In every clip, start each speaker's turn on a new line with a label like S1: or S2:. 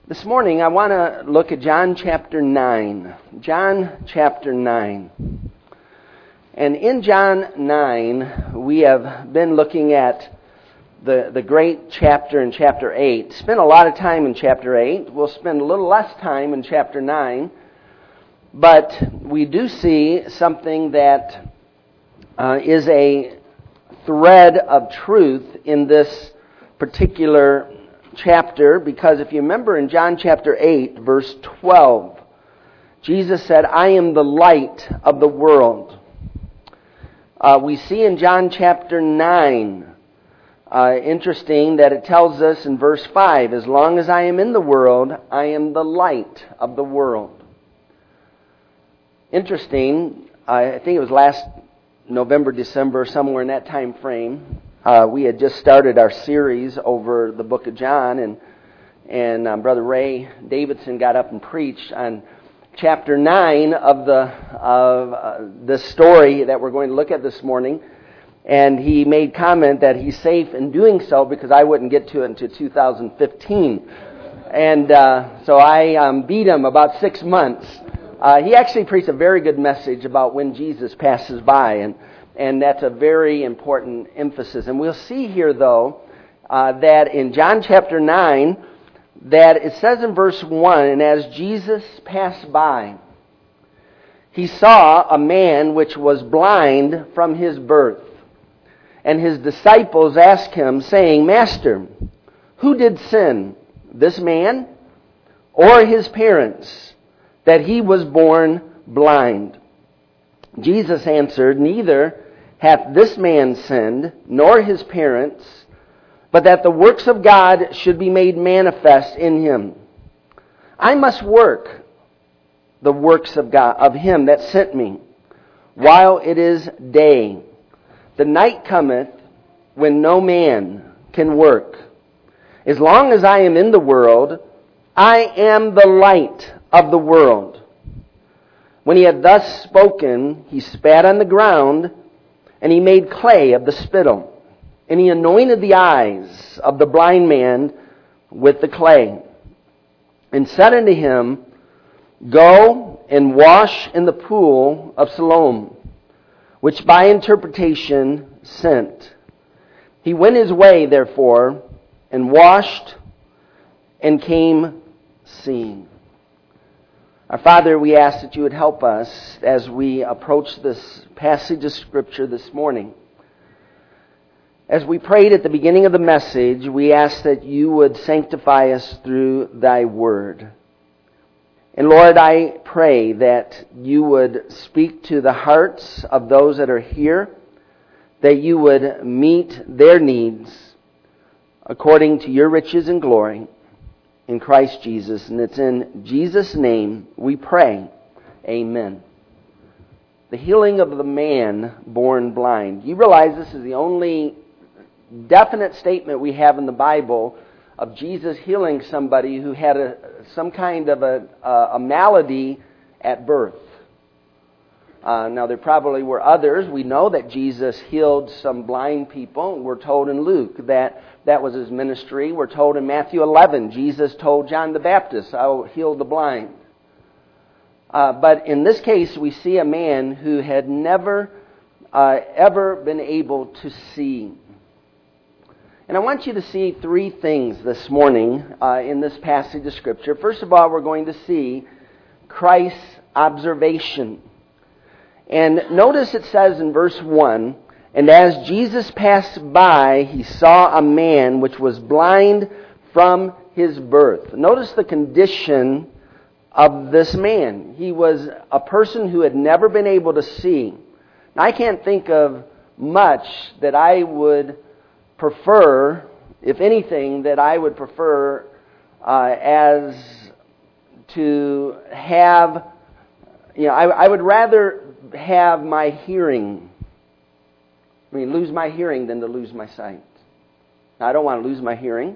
S1: This morning I want to look at John chapter 9. John chapter 9. And in John 9, we have been looking at the great chapter in chapter 8. Spent a lot of time in chapter 8. We'll spend a little less time in chapter 9. But we do see something that is a thread of truth in this particular chapter, because if you remember in John chapter 8, verse 12, Jesus said, "I am the light of the world." We see in John chapter 9, interesting that it tells us in verse 5, "As long as I am in the world, I am the light of the world." Interesting, I think it was last November, December, somewhere in that time frame, we had just started our series over the book of John, and Brother Ray Davidson got up and preached on chapter 9 of this story that we're going to look at this morning. And he made comment that he's safe in doing so because I wouldn't get to it until 2015. And so I beat him about 6 months. He actually preached a very good message about when Jesus passes by, and that's a very important emphasis. And we'll see here, though, that in John chapter 9, that it says in verse 1, "And as Jesus passed by, he saw a man which was blind from his birth. And his disciples asked him, saying, 'Master, who did sin, this man or his parents, that he was born blind?' Jesus answered, 'Neither hath this man sinned, nor his parents, but that the works of God should be made manifest in him. I must work the works of God, of him that sent me, while it is day. The night cometh when no man can work. As long as I am in the world, I am the light of the world.' When he had thus spoken, he spat on the ground, and he made clay of the spittle, and he anointed the eyes of the blind man with the clay, and said unto him, 'Go and wash in the pool of Siloam,' which by interpretation sent. He went his way, therefore, and washed, and came seeing." Our Father, we ask that you would help us as we approach this passage of Scripture this morning. As we prayed at the beginning of the message, we ask that you would sanctify us through thy word. And Lord, I pray that you would speak to the hearts of those that are here, that you would meet their needs according to your riches and glory in Christ Jesus. And it's in Jesus' name we pray. Amen. The healing of the man born blind. You realize this is the only definite statement we have in the Bible of Jesus healing somebody who had some kind of a malady at birth. Now, there probably were others. We know that Jesus healed some blind people. We're told in Luke that was his ministry. We're told in Matthew 11, Jesus told John the Baptist, "I will heal the blind." But in this case, we see a man who had never, ever been able to see. And I want you to see three things this morning in this passage of Scripture. First of all, we're going to see Christ's observation. And notice it says in verse 1, "And as Jesus passed by, he saw a man which was blind from his birth." Notice the condition of this man. He was a person who had never been able to see. Now, I can't think of much that I would prefer, if anything, that I would prefer as to have, I would rather have my hearing, lose my hearing than to lose my sight. Now, I don't want to lose my hearing.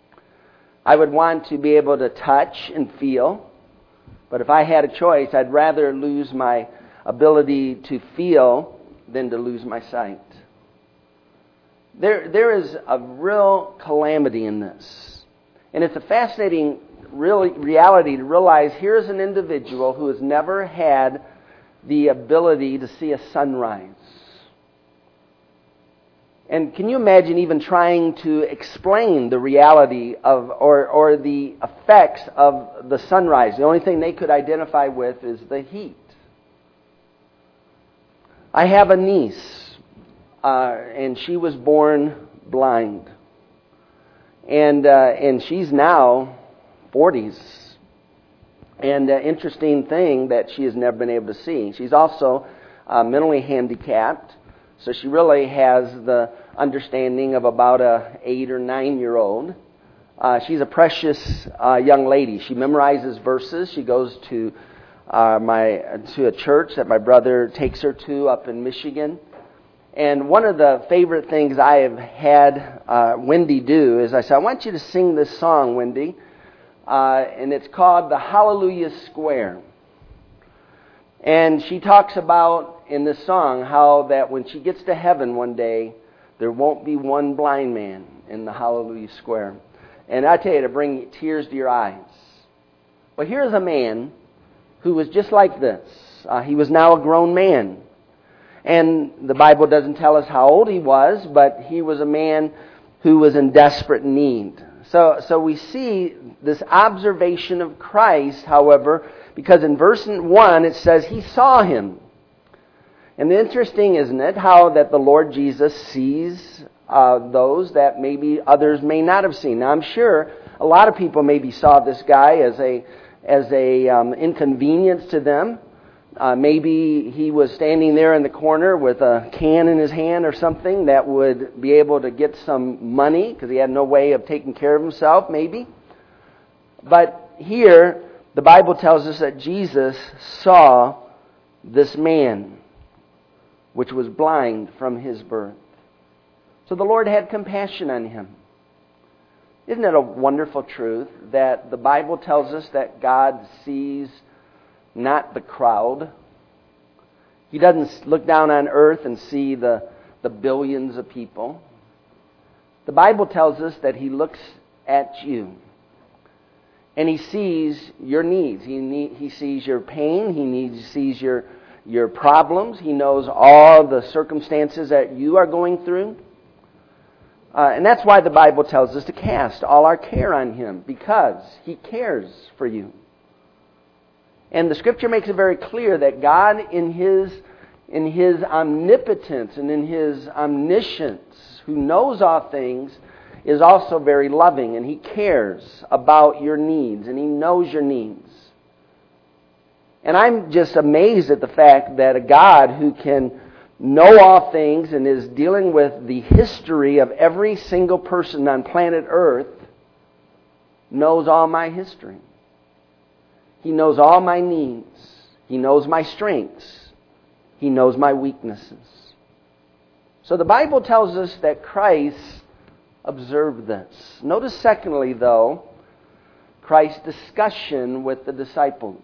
S1: I would want to be able to touch and feel. But if I had a choice, I'd rather lose my ability to feel than to lose my sight. There is a real calamity in this. And it's a fascinating reality to realize here's an individual who has never had the ability to see a sunrise. And can you imagine even trying to explain the reality of or the effects of the sunrise? The only thing they could identify with is the heat. I have a niece, and she was born blind. And she's now 40s. And interesting thing that she has never been able to see. She's also mentally handicapped. So she really has the understanding of about a 8 or 9-year-old. She's a precious young lady. She memorizes verses. She goes to a church that my brother takes her to up in Michigan. And one of the favorite things I have had Wendy do is I said, I want you to sing this song, Wendy. And it's called the Hallelujah Square. And she talks about in this song how that when she gets to heaven one day, there won't be one blind man in the Hallelujah Square. And I tell you, to bring tears to your eyes. But here's a man who was just like this. He was now a grown man. And the Bible doesn't tell us how old he was, but he was a man who was in desperate need. So we see this observation of Christ, however, because in verse 1 it says he saw him. And interesting, isn't it, how that the Lord Jesus sees those that maybe others may not have seen. Now I'm sure a lot of people maybe saw this guy as a inconvenience to them. Maybe he was standing there in the corner with a can in his hand or something that would be able to get some money because he had no way of taking care of himself, maybe. But here, the Bible tells us that Jesus saw this man, which was blind from his birth. So the Lord had compassion on him. Isn't it a wonderful truth that the Bible tells us that God sees not the crowd? He doesn't look down on earth and see the billions of people. The Bible tells us that He looks at you. And He sees your needs. He sees your pain. He sees your problems. He knows all the circumstances that you are going through. And that's why the Bible tells us to cast all our care on Him, because He cares for you. And the Scripture makes it very clear that God, in His omnipotence and in His omniscience, who knows all things, is also very loving, and He cares about your needs, and He knows your needs. And I'm just amazed at the fact that a God who can know all things and is dealing with the history of every single person on planet Earth knows all my history. He knows all my needs. He knows my strengths. He knows my weaknesses. So the Bible tells us that Christ observed this. Notice secondly, though, Christ's discussion with the disciples.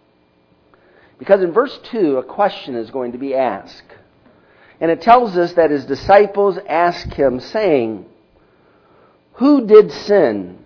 S1: Because in verse 2, a question is going to be asked. And it tells us that His disciples asked Him, saying, "Who did sin?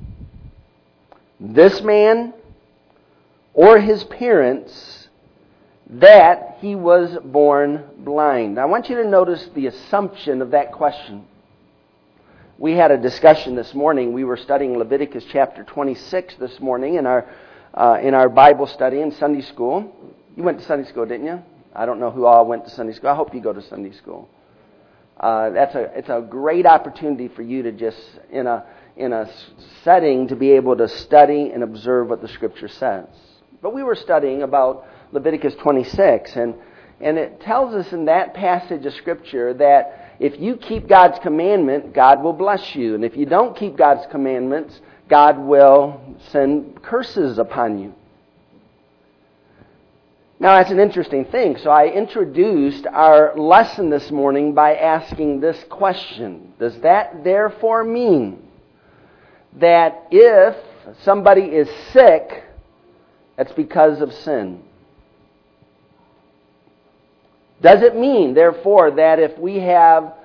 S1: This man or his parents, that he was born blind?" I want you to notice the assumption of that question. We had a discussion this morning. We were studying Leviticus chapter 26 this morning in our Bible study in Sunday school. You went to Sunday school, didn't you? I don't know who all went to Sunday school. I hope you go to Sunday school. It's a great opportunity for you to just in a setting to be able to study and observe what the Scripture says. But we were studying about Leviticus 26, and it tells us in that passage of Scripture that if you keep God's commandment, God will bless you. And if you don't keep God's commandments, God will send curses upon you. Now, that's an interesting thing. So I introduced our lesson this morning by asking this question. Does that therefore mean that if somebody is sick, that's because of sin? Does it mean, therefore, that if we have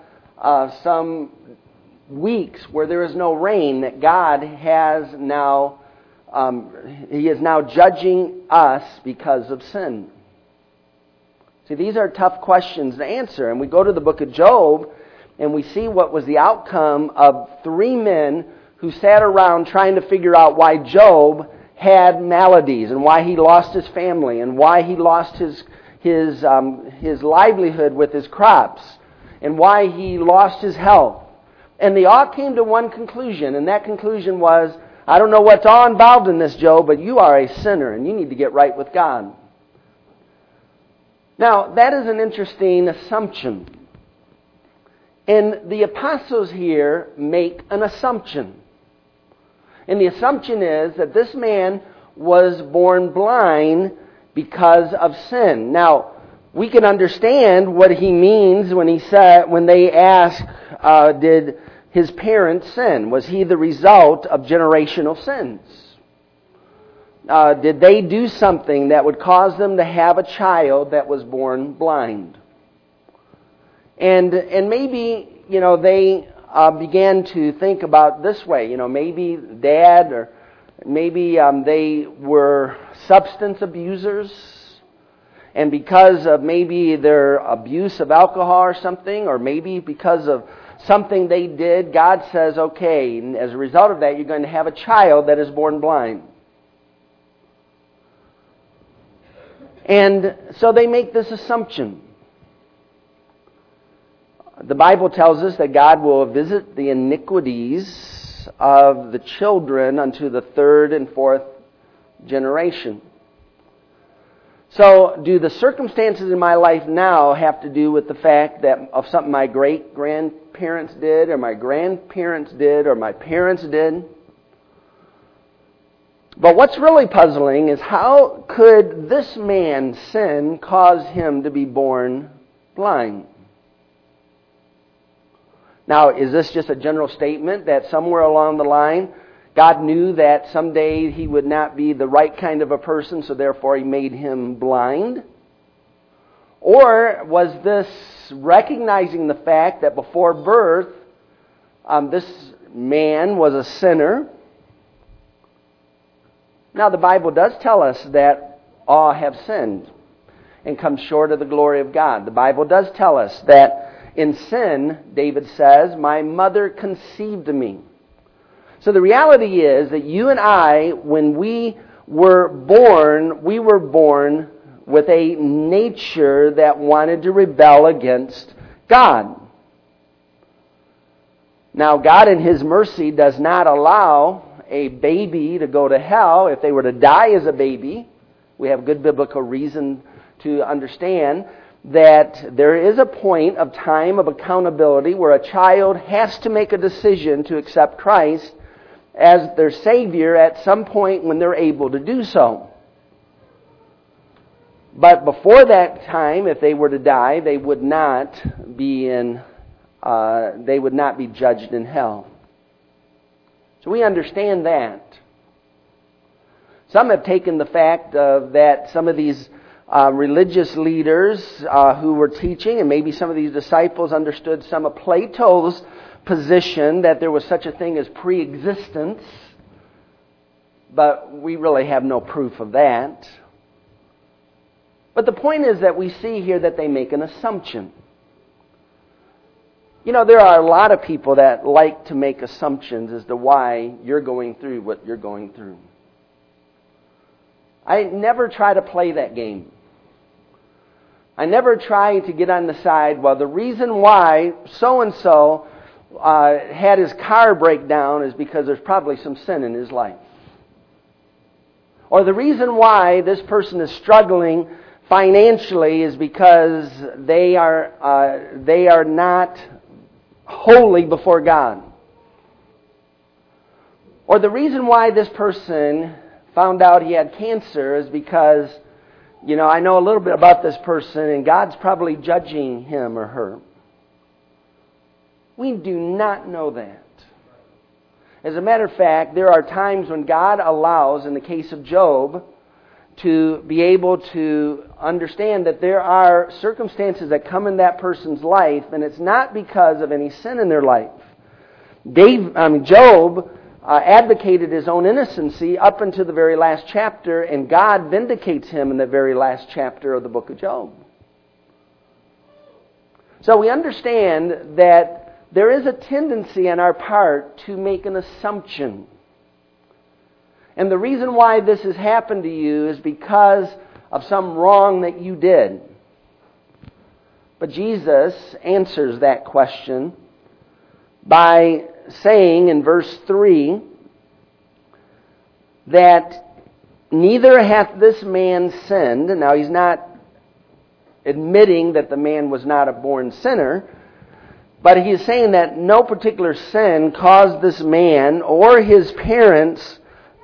S1: some weeks where there is no rain, that God has now He is now judging us because of sin. See, these are tough questions to answer. And we go to the book of Job, and we see what was the outcome of 3 men who sat around trying to figure out why Job had maladies, and why he lost his family, and why he lost his livelihood with his crops, and why he lost his health. And they all came to one conclusion, and that conclusion was, I don't know what's all involved in this, Job, but you are a sinner, and you need to get right with God. Now, that is an interesting assumption. And the apostles here make an assumption. And the assumption is that this man was born blind because of sin. Now, we can understand what he means when they ask, did his parents sin? Was he the result of generational sins? Did they do something that would cause them to have a child that was born blind? And maybe, they began to think about this way. Maybe dad, or maybe they were substance abusers. And because of maybe their abuse of alcohol or something, or maybe because of something they did, God says, okay, and as a result of that, you're going to have a child that is born blind. And so they make this assumption. The Bible tells us that God will visit the iniquities of the children unto the 3rd and 4th generation. So, do the circumstances in my life now have to do with the fact that of something my great-grandparents did, or my grandparents did, or my parents did? But what's really puzzling is, how could this man's sin cause him to be born blind? Now, is this just a general statement that somewhere along the line, God knew that someday he would not be the right kind of a person, so therefore he made him blind? Or was this recognizing the fact that before birth, this man was a sinner? Now, the Bible does tell us that all have sinned and come short of the glory of God. The Bible does tell us that in sin, David says, my mother conceived me. So the reality is that you and I, when we were born with a nature that wanted to rebel against God. Now, God in His mercy does not allow a baby to go to hell if they were to die as a baby. We have good biblical reason to understand that there is a point of time of accountability where a child has to make a decision to accept Christ as their Savior at some point when they're able to do so. But before that time, if they were to die, they would not be judged in hell. So we understand that. Some have taken the fact that some of these religious leaders who were teaching, and maybe some of these disciples understood some of Plato's position that there was such a thing as pre-existence, but we really have no proof of that. But the point is that we see here that they make an assumption. There are a lot of people that like to make assumptions as to why you're going through what you're going through. I never try to play that game. I never try to get on the side, well, the reason why so-and-so had his car break down is because there's probably some sin in his life. Or the reason why this person is struggling financially is because they are not holy before God. Or the reason why this person found out he had cancer is because, I know a little bit about this person and God's probably judging him or her. We do not know that. As a matter of fact, there are times when God allows, in the case of Job, to be able to understand that there are circumstances that come in that person's life, and it's not because of any sin in their life. Job advocated his own innocency up until the very last chapter, and God vindicates him in the very last chapter of the book of Job. So we understand that there is a tendency on our part to make an assumption. And the reason why this has happened to you is because of some wrong that you did. But Jesus answers that question by saying in verse 3 that neither hath this man sinned. Now he's not admitting that the man was not a born sinner, but he is saying that no particular sin caused this man or his parents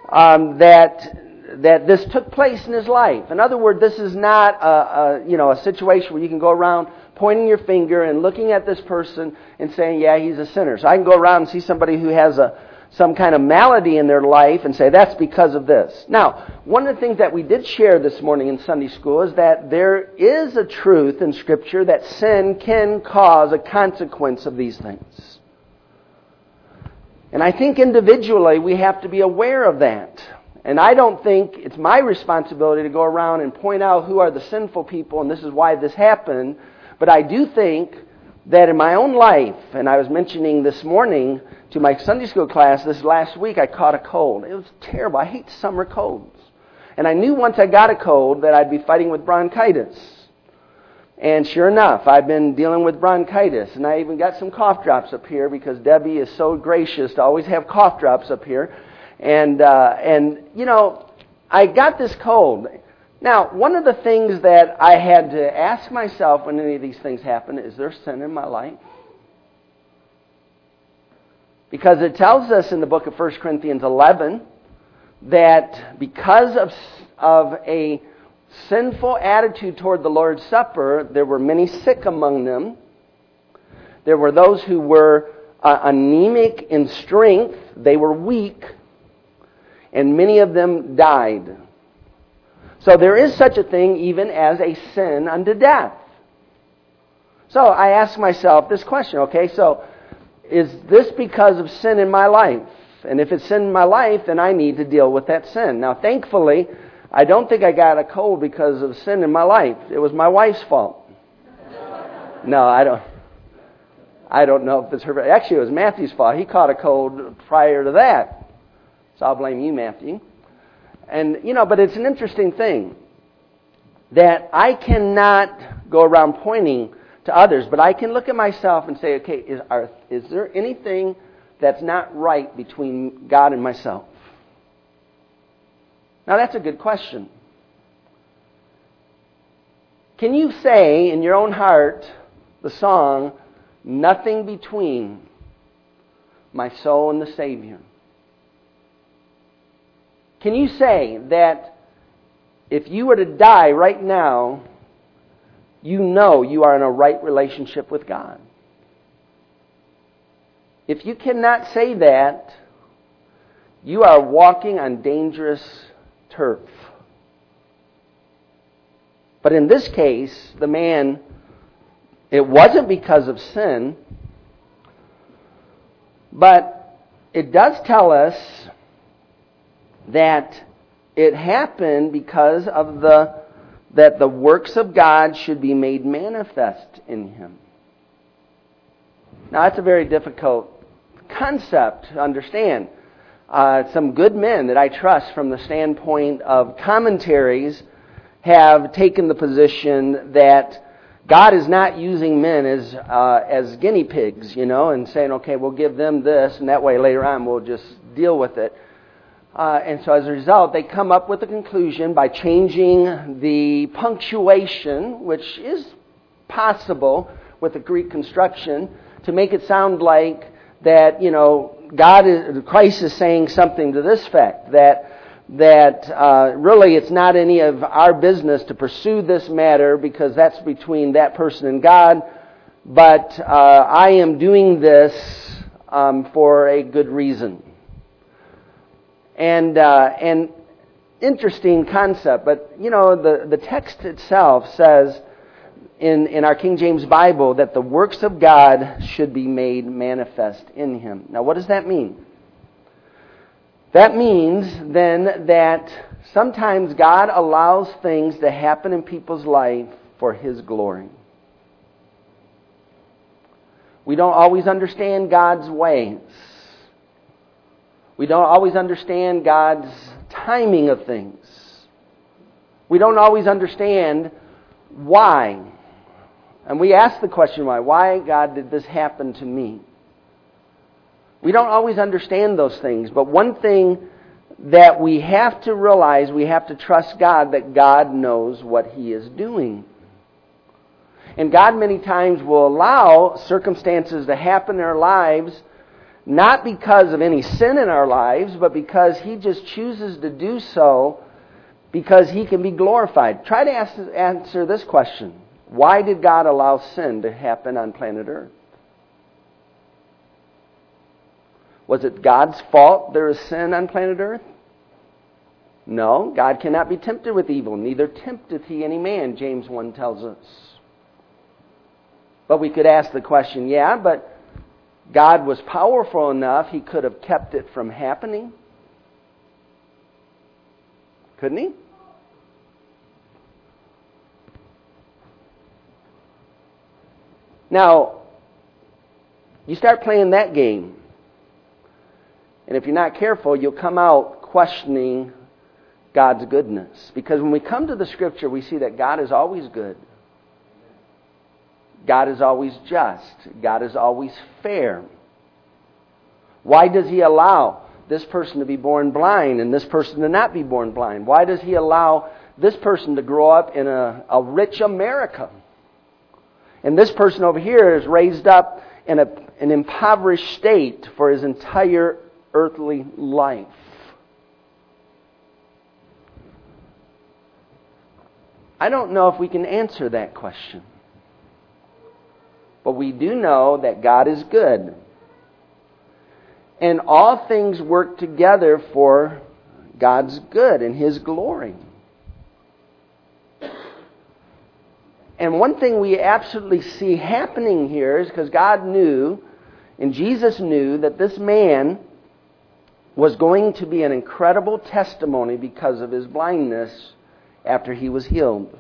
S1: that this took place in his life. In other words, this is not a situation where you can go around pointing your finger and looking at this person and saying, yeah, he's a sinner. So I can go around and see somebody who has some kind of malady in their life and say, that's because of this. Now, one of the things that we did share this morning in Sunday school is that there is a truth in Scripture that sin can cause a consequence of these things. And I think individually we have to be aware of that. And I don't think it's my responsibility to go around and point out who are the sinful people and this is why this happened. But I do think that in my own life, and I was mentioning this morning to my Sunday school class, this last week I caught a cold. It was terrible. I hate summer colds. And I knew once I got a cold that I'd be fighting with bronchitis. And sure enough, I've been dealing with bronchitis. And I even got some cough drops up here because Debbie is so gracious to always have cough drops up here. And you know, I got this cold. Now, one of the things that I had to ask myself when any of these things happen, is there sin in my life? Because it tells us in the book of 1 Corinthians 11 that because of a sinful attitude toward the Lord's Supper, there were many sick among them. There were those who were anemic in strength. They were weak. And many of them died. So there is such a thing even as a sin unto death. So I ask myself this question, okay, so is this because of sin in my life? And if it's sin in my life, then I need to deal with that sin. Now, thankfully, I don't think I got a cold because of sin in my life. It was my wife's fault. No, I don't know if it's her. Actually, it was Matthew's fault. He caught a cold prior to that. So I'll blame you, Matthew. And, you know, but it's an interesting thing that I cannot go around pointing to others, but I can look at myself and say, okay, is there anything that's not right between God and myself? Now, that's a good question. Can you say in your own heart the song, "Nothing Between My Soul and the Savior"? Can you say that if you were to die right now, you know you are in a right relationship with God? If you cannot say that, you are walking on dangerous turf. But in this case, the man, it wasn't because of sin, but it does tell us that it happened because of that the works of God should be made manifest in him. Now, that's a very difficult concept to understand. Some good men that I trust from the standpoint of commentaries have taken the position that God is not using men as guinea pigs, you know, and saying, okay, we'll give them this, and that way later on we'll just deal with it. And so as a result, they come up with a conclusion by changing the punctuation, which is possible with the Greek construction, to make it sound like that, you know, Christ is saying something to this effect, that really it's not any of our business to pursue this matter because that's between that person and God, but I am doing this for a good reason. And interesting concept, but you know the text itself says in our King James Bible that the works of God should be made manifest in him. Now, what does that mean? That means then that sometimes God allows things to happen in people's life for His glory. We don't always understand God's ways. We don't always understand God's timing of things. We don't always understand why. And we ask the question, why? Why, God, did this happen to me? We don't always understand those things, but one thing that we have to realize, we have to trust God that God knows what He is doing. And God many times will allow circumstances to happen in our lives, not because of any sin in our lives, but because He just chooses to do so because He can be glorified. Try to answer this question. Why did God allow sin to happen on planet Earth? Was it God's fault there is sin on planet Earth? No, God cannot be tempted with evil, neither tempteth He any man, James 1 tells us. But we could ask the question, yeah, but God was powerful enough, He could have kept it from happening. Couldn't He? Now, you start playing that game. And if you're not careful, you'll come out questioning God's goodness. Because when we come to the Scripture, we see that God is always good. God is always just. God is always fair. Why does He allow this person to be born blind and this person to not be born blind? Why does He allow this person to grow up in a rich America? And this person over here is raised up in an impoverished state for his entire earthly life. I don't know if we can answer that question. But we do know that God is good. And all things work together for God's good and His glory. And one thing we absolutely see happening here is because God knew, and Jesus knew, that this man was going to be an incredible testimony because of his blindness after he was healed.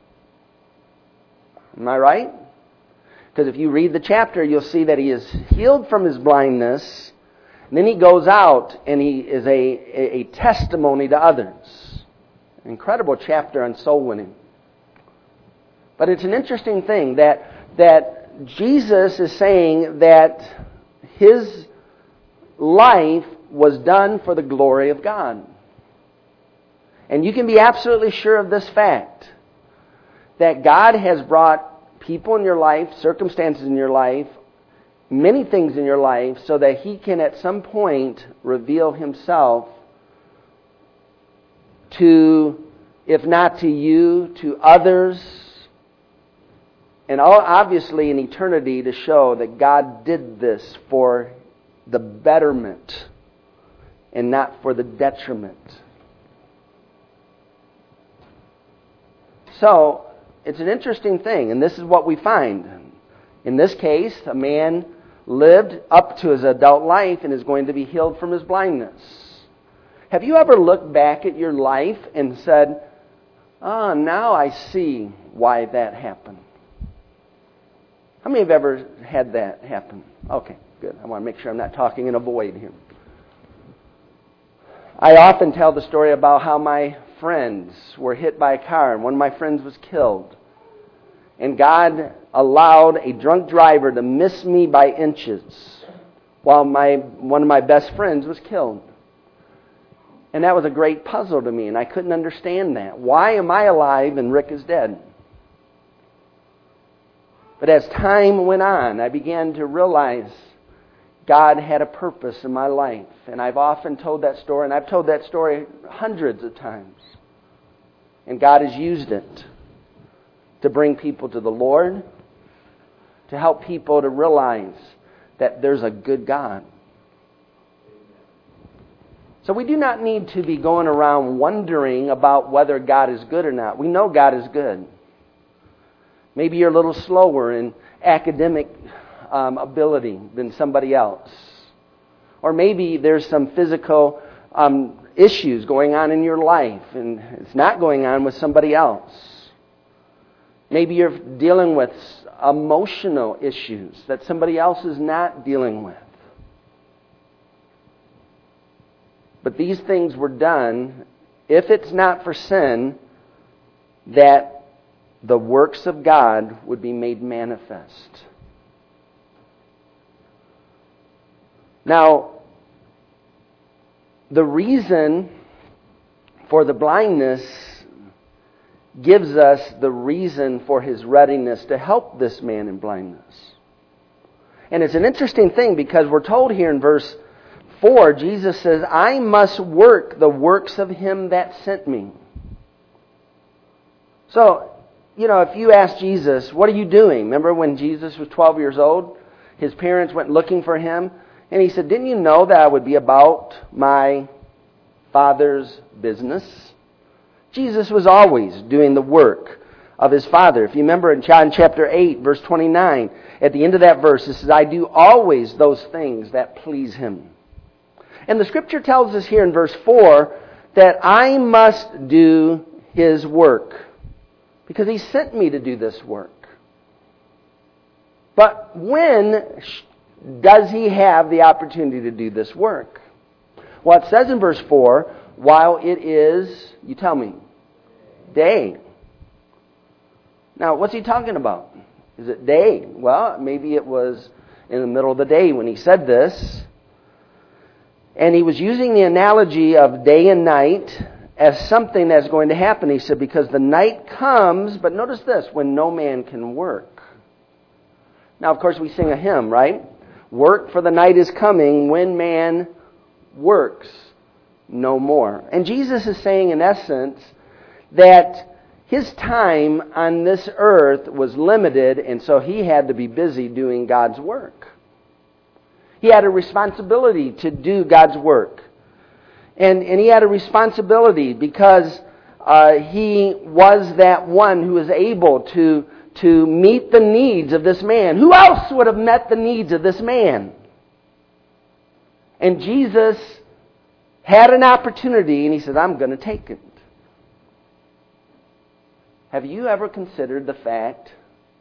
S1: Am I right? Because if you read the chapter, you'll see that he is healed from his blindness, and then he goes out and he is a testimony to others. An incredible chapter on soul winning. But it's an interesting thing that Jesus is saying that His life was done for the glory of God. And you can be absolutely sure of this fact, that God has brought people in your life, circumstances in your life, many things in your life, so that He can at some point reveal Himself to, if not to you, to others, and obviously in eternity, to show that God did this for the betterment and not for the detriment. So, it's an interesting thing, and this is what we find. In this case, a man lived up to his adult life and is going to be healed from his blindness. Have you ever looked back at your life and said, "Ah, now I see why that happened"? How many have ever had that happen? Okay, good. I want to make sure I'm not talking in a void here. I often tell the story about how my friends were hit by a car and one of my friends was killed. And God allowed a drunk driver to miss me by inches while one of my best friends was killed. And that was a great puzzle to me, and I couldn't understand that. Why am I alive and Rick is dead? But as time went on, I began to realize God had a purpose in my life. And I've often told that story, and I've told that story hundreds of times. And God has used it to bring people to the Lord, to help people to realize that there's a good God. So we do not need to be going around wondering about whether God is good or not. We know God is good. Maybe you're a little slower in academic ability than somebody else. Or maybe there's some physical issues going on in your life and it's not going on with somebody else. Maybe you're dealing with emotional issues that somebody else is not dealing with. But these things were done, if it's not for sin, that the works of God would be made manifest. Now, the reason for the blindness gives us the reason for His readiness to help this man in blindness. And it's an interesting thing because we're told here in verse 4, Jesus says, I must work the works of Him that sent me. So, if you ask Jesus, what are you doing? Remember when Jesus was 12 years old? His parents went looking for Him. And He said, didn't you know that I would be about my Father's business? Jesus was always doing the work of His Father. If you remember in John chapter 8, verse 29, at the end of that verse, it says, I do always those things that please Him. And the Scripture tells us here in verse 4 that I must do His work because He sent me to do this work. But when does He have the opportunity to do this work? Well, it says in verse 4, while it is, you tell me, day. Now, what's He talking about? Is it day? Well, maybe it was in the middle of the day when He said this. And He was using the analogy of day and night as something that's going to happen. He said, because the night comes, but notice this, when no man can work. Now, of course, we sing a hymn, right? Work, for the night is coming when man works no more. And Jesus is saying, in essence, that His time on this earth was limited, and so He had to be busy doing God's work. He had a responsibility to do God's work. And He had a responsibility because He was that one who was able to meet the needs of this man. Who else would have met the needs of this man? And Jesus had an opportunity, and He said, I'm going to take it. Have you ever considered the fact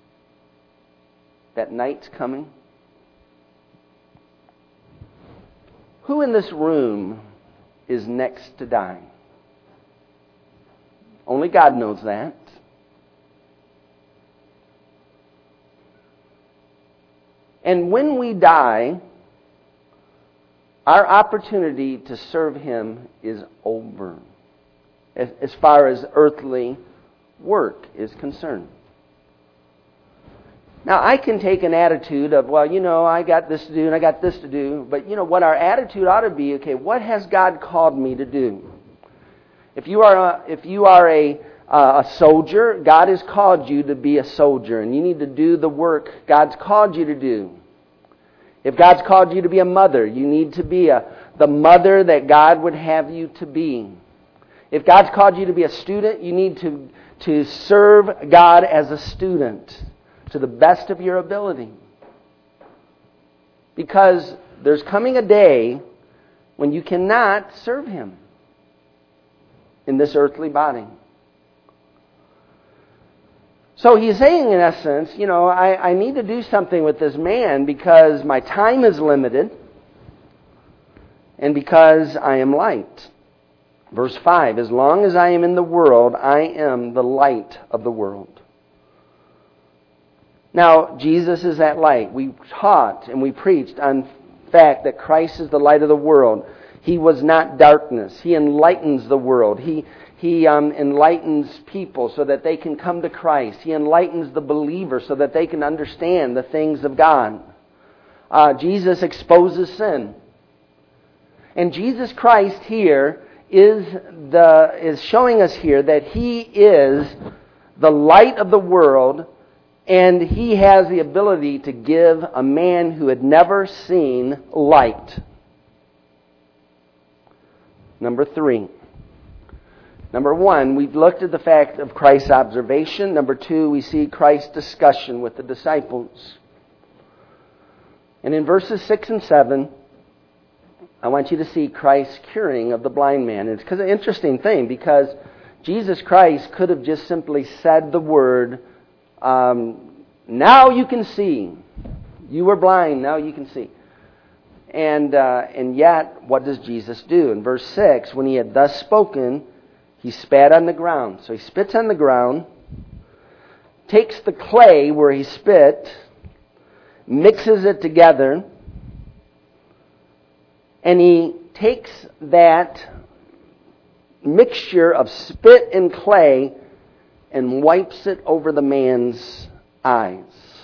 S1: that night's coming? Who in this room is next to dying? Only God knows that. And when we die, our opportunity to serve Him is over, as far as earthly work is concerned. Now, I can take an attitude of, well, I got this to do and I got this to do. But, what our attitude ought to be, okay, what has God called me to do? If you are a soldier, God has called you to be a soldier, and you need to do the work God's called you to do. If God's called you to be a mother, you need to be the mother that God would have you to be. If God's called you to be a student, you need to serve God as a student to the best of your ability. Because there's coming a day when you cannot serve Him in this earthly body. So He's saying, in essence, I need to do something with this man because my time is limited and because I am light. Verse 5, as long as I am in the world, I am the light of the world. Now, Jesus is that light. We taught and we preached on the fact that Christ is the light of the world. He was not darkness. He enlightens the world. He enlightens people so that they can come to Christ. He enlightens the believer so that they can understand the things of God. Jesus exposes sin. And Jesus Christ here is showing us here that He is the light of the world, and He has the ability to give a man who had never seen light. Number 3. Number 1, we've looked at the fact of Christ's observation. Number 2, we see Christ's discussion with the disciples. And in verses 6 and 7, I want you to see Christ's curing of the blind man. It's an interesting thing because Jesus Christ could have just simply said the word, now you can see. You were blind, now you can see. And yet, what does Jesus do? In verse 6, when he had thus spoken, he spat on the ground. So he spits on the ground, takes the clay where he spit, mixes it together, and he takes that mixture of spit and clay and wipes it over the man's eyes.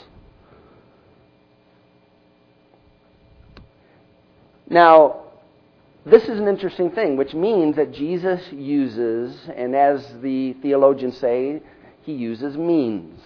S1: Now, this is an interesting thing, which means that Jesus uses, and as the theologians say, he uses means.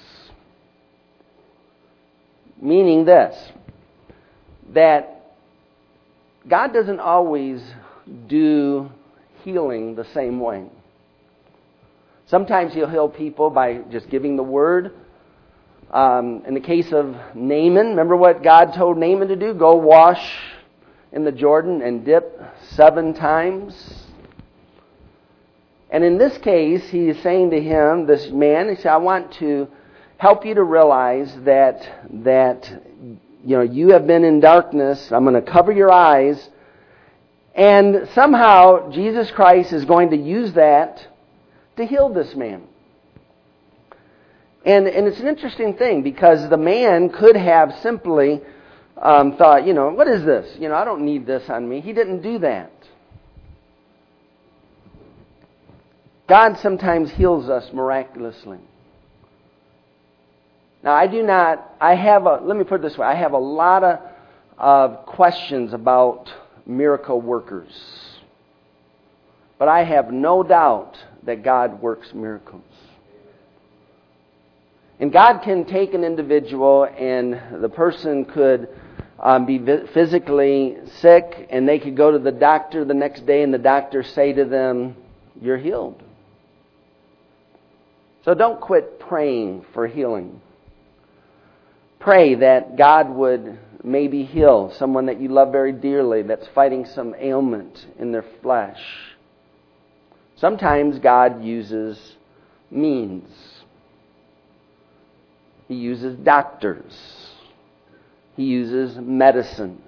S1: Meaning this, that God doesn't always do healing the same way. Sometimes he'll heal people by just giving the word. In the case of Naaman, remember what God told Naaman to do? Go wash in the Jordan and dip 7 times. And in this case, he is saying to him, this man, he said, I want to help you to realize that you have been in darkness. I'm going to cover your eyes. And somehow Jesus Christ is going to use that to heal this man. And it's an interesting thing because the man could have simply thought, what is this? I don't need this on me. He didn't do that. God sometimes heals us miraculously. Now, let me put it this way. I have a lot of questions about miracle workers. But I have no doubt that God works miracles. And God can take an individual and the person could be physically sick and they could go to the doctor the next day and the doctor say to them, you're healed. So don't quit praying for healing. Pray that God would maybe heal someone that you love very dearly that's fighting some ailment in their flesh. Sometimes God uses means. He uses doctors. He uses medicine.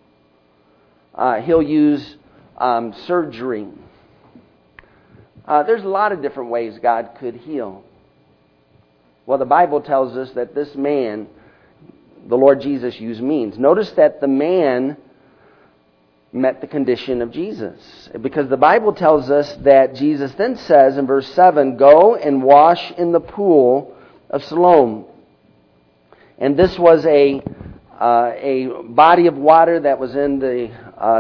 S1: He'll use surgery. There's a lot of different ways God could heal. Well, the Bible tells us that this man, the Lord Jesus, used means. Notice that the man met the condition of Jesus. Because the Bible tells us that Jesus then says in verse 7, go and wash in the pool of Siloam. And this was a body of water that was in the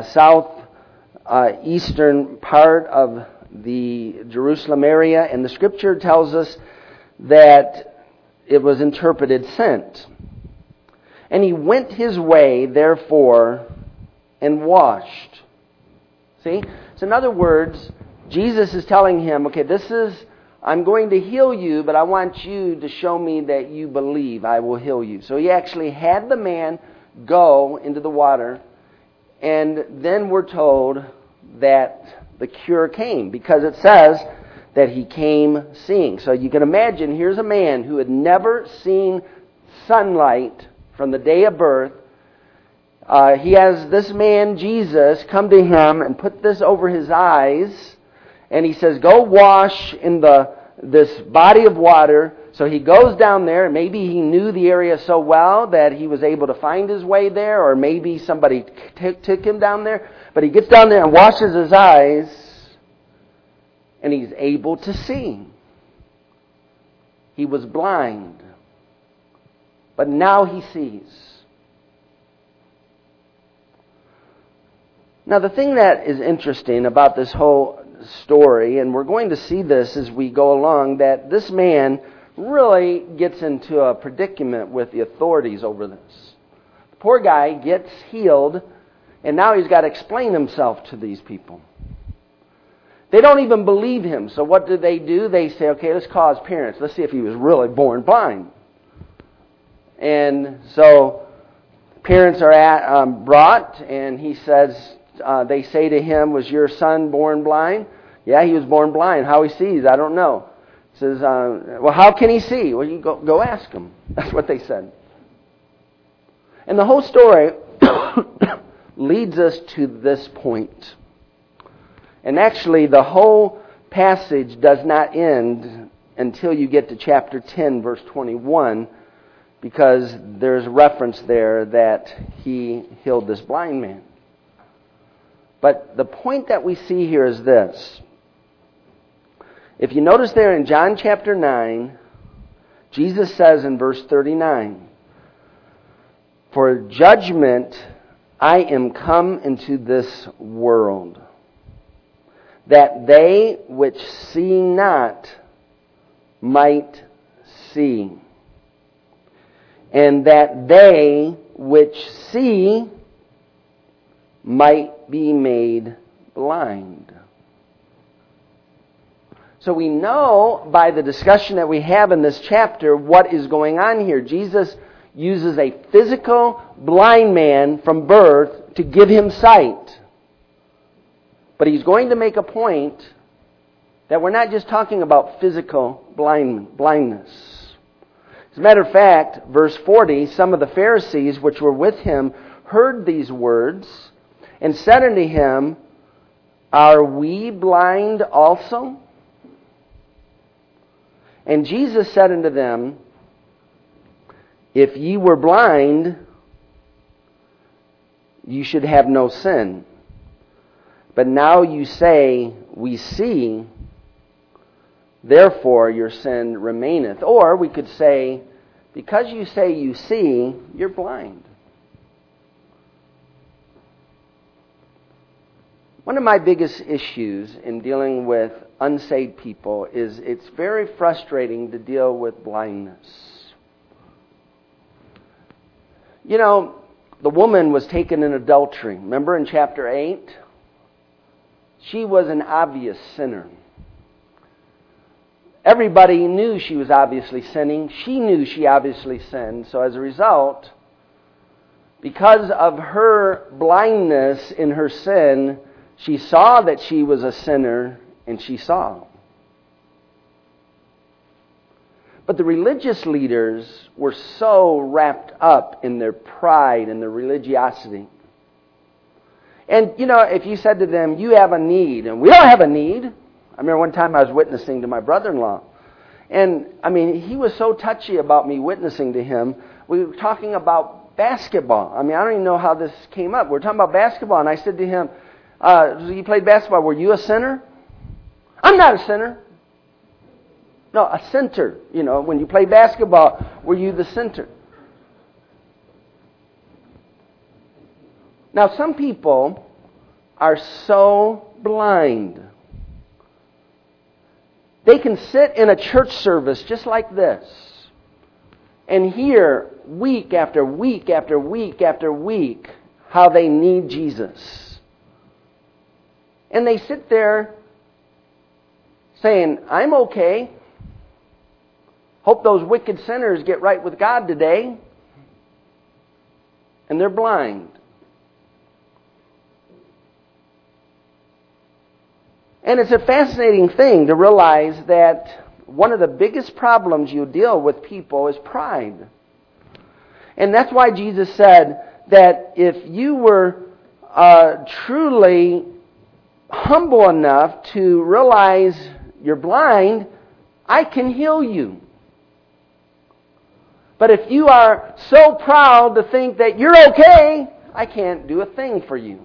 S1: southeastern part of the Jerusalem area. And the Scripture tells us that it was interpreted sent. And he went his way, therefore, and washed. See? So in other words, Jesus is telling him, okay, I'm going to heal you, but I want you to show me that you believe I will heal you. So he actually had the man go into the water, and then we're told that the cure came, because it says that he came seeing. So you can imagine, here's a man who had never seen sunlight from the day of birth. He has this man, Jesus, come to him and put this over his eyes. And he says, go wash in this body of water. So he goes down there. Maybe he knew the area so well that he was able to find his way there. Or maybe somebody took him down there. But he gets down there and washes his eyes. And he's able to see. He was blind. But now he sees. Now the thing that is interesting about this whole story, and we're going to see this as we go along, that this man really gets into a predicament with the authorities over this. The poor guy gets healed, and now he's got to explain himself to these people. They don't even believe him. So what do? They say, okay, let's call his parents. Let's see if he was really born blind. And so parents are brought, and he says they say to him, was your son born blind? Yeah, he was born blind. How he sees, I don't know. He says, well, how can he see? Well, you go ask him. That's what they said. And the whole story leads us to this point. And actually, the whole passage does not end until you get to chapter 10, verse 21, because there's reference there that he healed this blind man. But the point that we see here is this. If you notice there in John chapter 9, Jesus says in verse 39, "For judgment I am come into this world, that they which see not might see, and that they which see might be made blind." So we know by the discussion that we have in this chapter what is going on here. Jesus uses a physical blind man from birth to give him sight. But he's going to make a point that we're not just talking about physical blindness. As a matter of fact, verse 40, some of the Pharisees which were with him heard these words and said unto him, "Are we blind also?" And Jesus said unto them, "If ye were blind, you should have no sin. But now you say, we see, therefore your sin remaineth." Or we could say, because you say you see, you're blind. One of my biggest issues in dealing with unsaved people is it's very frustrating to deal with blindness. You know, the woman was taken in adultery. Remember in chapter 8? She was an obvious sinner. Everybody knew she was obviously sinning. She knew she obviously sinned. So as a result, because of her blindness in her sin, she saw that she was a sinner, and she saw. But the religious leaders were so wrapped up in their pride and their religiosity. And, you know, if you said to them, you have a need, and we don't have a need. I remember one time I was witnessing to my brother-in-law. And, I mean, he was so touchy about me witnessing to him. We were talking about basketball. I mean, I don't even know how this came up. We were talking about basketball, and I said to him, you played basketball, were you a sinner? I'm not a sinner. No, a center. You know, when you play basketball, were you the center? Now, some people are so blind. They can sit in a church service just like this and hear week after week after week after week how they need Jesus. And they sit there saying, I'm okay. Hope those wicked sinners get right with God today. And they're blind. And it's a fascinating thing to realize that one of the biggest problems you deal with people is pride. And that's why Jesus said that if you were truly humble enough to realize you're blind, I can heal you. But if you are so proud to think that you're okay, I can't do a thing for you.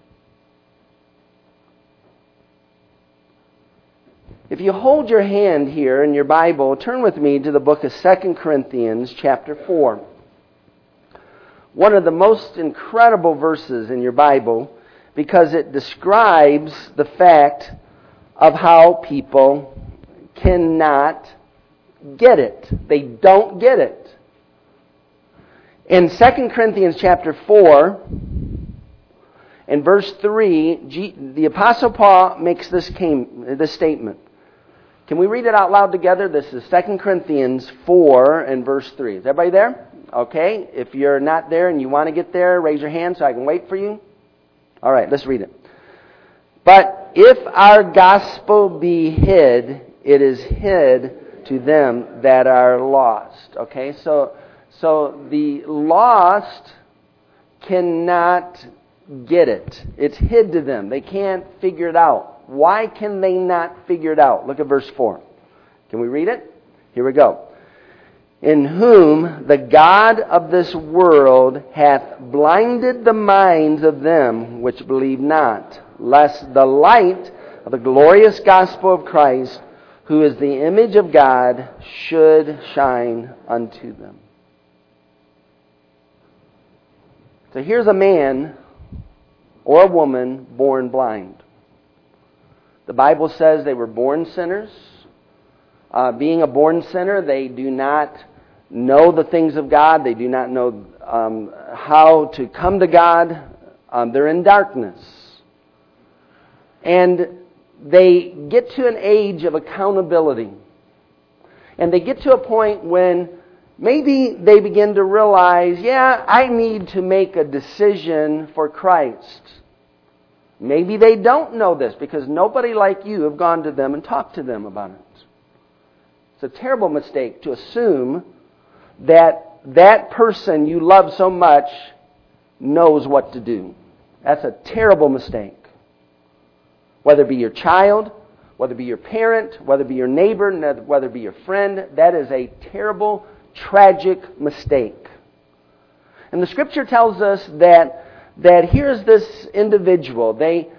S1: If you hold your hand here in your Bible, turn with me to the book of 2 Corinthians chapter 4. One of the most incredible verses in your Bible because it describes the fact of how people cannot get it. They don't get it. In 2 Corinthians chapter 4, in verse 3, the Apostle Paul makes this statement. Can we read it out loud together? This is 2 Corinthians 4 and verse 3. Is everybody there? Okay. If you're not there and you want to get there, raise your hand so I can wait for you. All right, let's read it. But if our gospel be hid, it is hid to them that are lost. Okay, so the lost cannot get it. It's hid to them. They can't figure it out. Why can they not figure it out? Look at verse 4. Can we read it? Here we go. In whom the God of this world hath blinded the minds of them which believe not, lest the light of the glorious gospel of Christ, who is the image of God, should shine unto them. So here's a man or a woman born blind. The Bible says they were born sinners. Being a born sinner, they do not know the things of God. They do not know how to come to God. They're in darkness. And they get to an age of accountability. And they get to a point when maybe they begin to realize, yeah, I need to make a decision for Christ. Maybe they don't know this because nobody like you have gone to them and talked to them about it. It's a terrible mistake to assume that that person you love so much knows what to do. That's a terrible mistake. Whether it be your child, whether it be your parent, whether it be your neighbor, whether it be your friend, that is a terrible, tragic mistake. And the Scripture tells us that here's this individual. They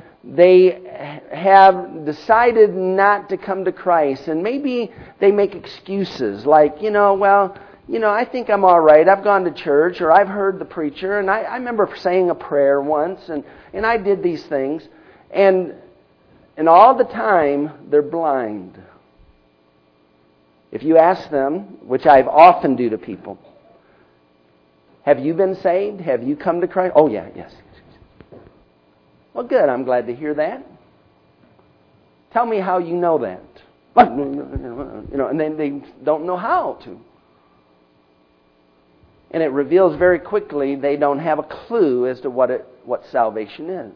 S1: have decided not to come to Christ, and maybe they make excuses like, I think I'm all right. I've gone to church, or I've heard the preacher, and I remember saying a prayer once, and I did these things, and all the time they're blind. If you ask them, which I often do to people, have you been saved? Have you come to Christ? Oh, yeah, yes. Well, good. I'm glad to hear that. Tell me how you know that. And then they don't know how to. And it reveals very quickly they don't have a clue as to what salvation is.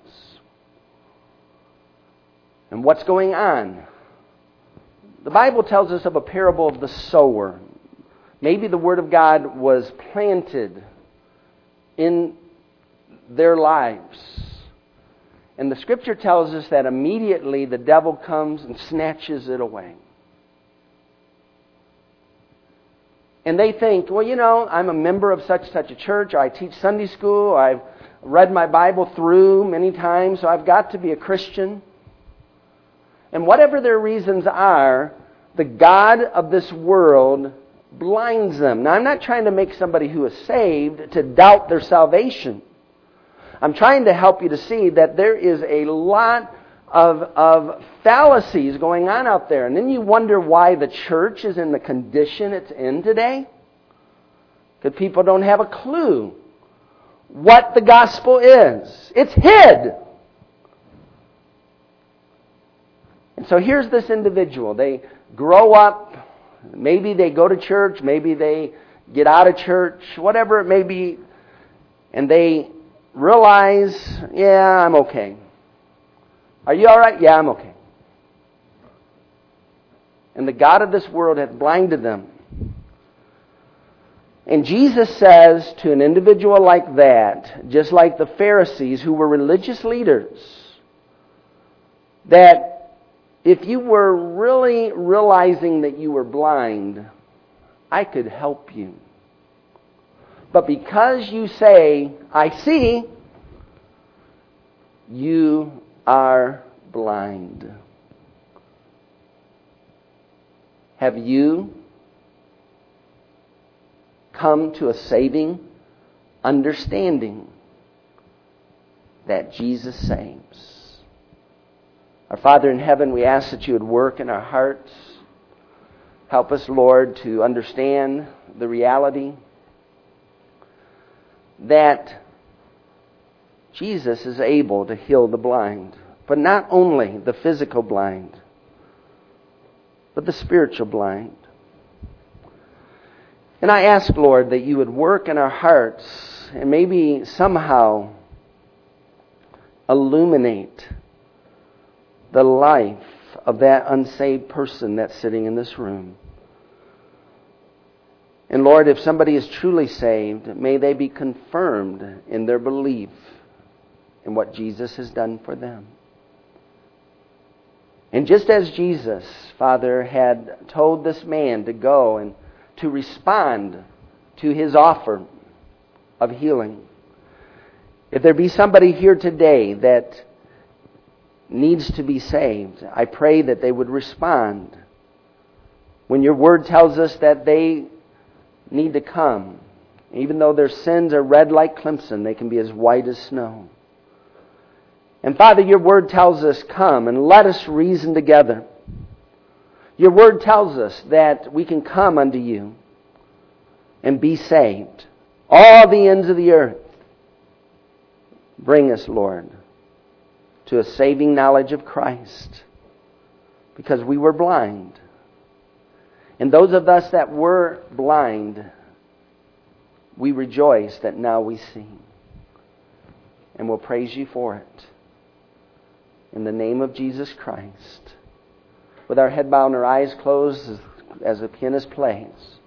S1: And what's going on. The Bible tells us of a parable of the sower. Maybe the Word of God was planted in their lives. And the Scripture tells us that immediately the devil comes and snatches it away. And they think, well, I'm a member of such a church, or I teach Sunday school, or I've read my Bible through many times, so I've got to be a Christian. And whatever their reasons are, the God of this world blinds them. Now, I'm not trying to make somebody who is saved to doubt their salvation. I'm trying to help you to see that there is a lot of fallacies going on out there. And then you wonder why the church is in the condition it's in today. Because people don't have a clue what the gospel is. It's hid. And so here's this individual. They grow up. Maybe they go to church. Maybe they get out of church. Whatever it may be. And they realize, yeah, I'm okay. Are you all right? Yeah, I'm okay. And the God of this world hath blinded them. And Jesus says to an individual like that, just like the Pharisees who were religious leaders, that if you were really realizing that you were blind, I could help you. But because you say, I see, you are blind. Have you come to a saving understanding that Jesus saves? Our Father in heaven, we ask that you would work in our hearts. Help us, Lord, to understand the reality that Jesus is able to heal the blind, but not only the physical blind, but the spiritual blind. And I ask, Lord, that you would work in our hearts and maybe somehow illuminate the life of that unsaved person that's sitting in this room. And Lord, if somebody is truly saved, may they be confirmed in their belief in what Jesus has done for them. And just as Jesus, Father, had told this man to go and to respond to his offer of healing, if there be somebody here today that needs to be saved, I pray that they would respond. When your word tells us that they need to come, even though their sins are red like crimson, they can be as white as snow. And Father, your word tells us, come and let us reason together. Your word tells us that we can come unto you and be saved. All the ends of the earth. Bring us, Lord, to a saving knowledge of Christ, because we were blind. And those of us that were blind, we rejoice that now we see. And we'll praise you for it. In the name of Jesus Christ. With our head bowed and our eyes closed as the pianist plays.